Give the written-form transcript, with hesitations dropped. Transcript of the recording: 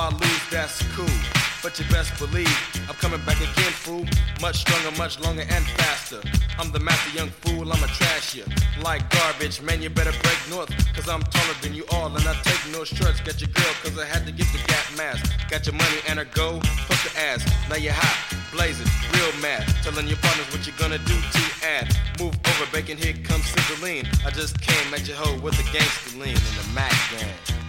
I lose, that's cool. But you best believe I'm coming back again, fool. Much stronger, much longer and faster. I'm the master, young fool, I'ma trash you like garbage. Man, you better break north, cause I'm taller than you all. And I take no shorts, got your girl, cause I had to get the Gap mask. Got your money and her go, fuck the ass. Now you're hot, blazing, real mad. Telling your partners what you're gonna do to add. Move over, bacon, here comes Sizzling. I just came at your hoe with the gangster lean and the Mac gang.